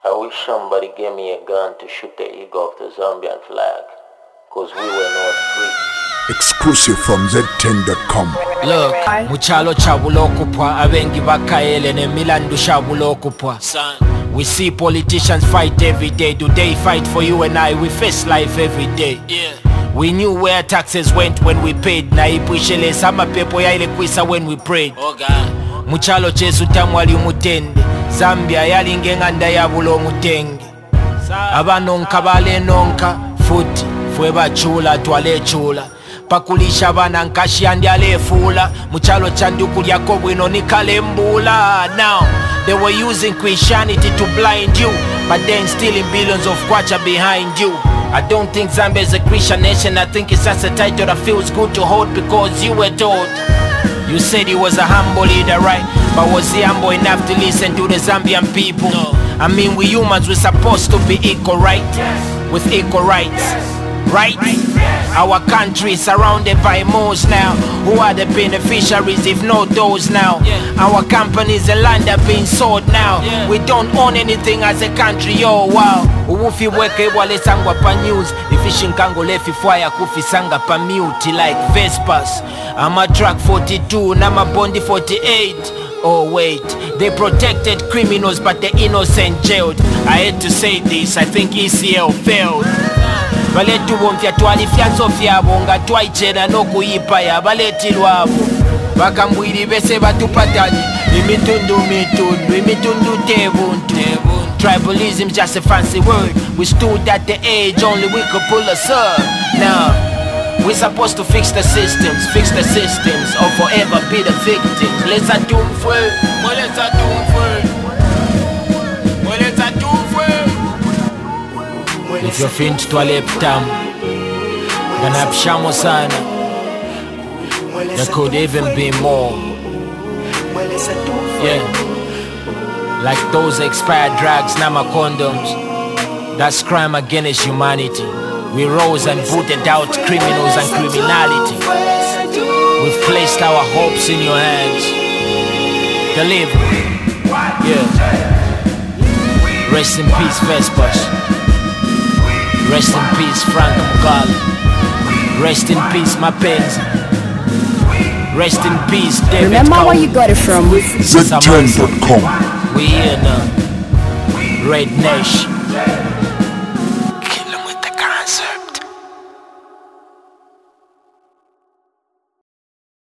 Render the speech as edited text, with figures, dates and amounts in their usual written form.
I wish somebody gave me a gun to shoot the eagle of the Zambian flag, cause we were not free. Exclusive from Z10.com. Look, muchalo chabulokupwa, abengi bakaele ne milandu shabulokupwa. We see politicians fight every day. Do they fight for you and I? We face life every day. We knew where taxes went when we paid. Na ipuishele sama pepo ya ile kwisa when we prayed. Muchalo chesu tamwali umutende. Zambia yalingenganda ya bulo mutenge. Abanonka bale nonka futi fwe bachula twale chula. Pakulisha bana nkashi andi alefula. Muchalo chanduku lyako bwino nikalembula. Now they were using Christianity to blind you, but then stealing billions of kwacha behind you. I don't think Zambia is a Christian nation. I think it's just a title that feels good to hold because you were told. You said he was a humble leader, right? But was he humble enough to listen to the Zambian people? No. I mean, we humans, we're supposed to be equal, right? Yes. With equal rights, right? Our country is surrounded by moles now. Who are the beneficiaries if not those now? Our companies and land are being sold now. We don't own anything as a country, oh wow. Uwufi weke wale sangwa pa news. Ifishing kango lefi fwaya kufi sanga pa mute like Vespas. I'm a truck 42 and I'm a Bondi 48. Oh wait, they protected criminals but the innocent jailed. I had to say this, I think ECL failed. Baletu bomfya twali fyanzo fyabo nga twaichena nokuyipa ya baleti lwabo. Bakambwiri bese batupatani imitundu tebuntu. Tribalism's just a fancy word. We stood at the edge, only we could pull us up. Now we're supposed to fix the systems or forever be the victims. Let's do if you're finch to a leptam, gonna pshamo sana. There could even be more. Yeah, like those expired drugs, nama condoms. That's crime against humanity. We rose and booted out criminals and criminality. We've placed our hopes in your hands. Deliver. Yeah. Rest in peace, Vespas. Rest in peace, Frank Mugali. Rest in peace, Mapenzi. Rest in peace, David. Remember where you got it from? Z10.com. We here now. Red Nation.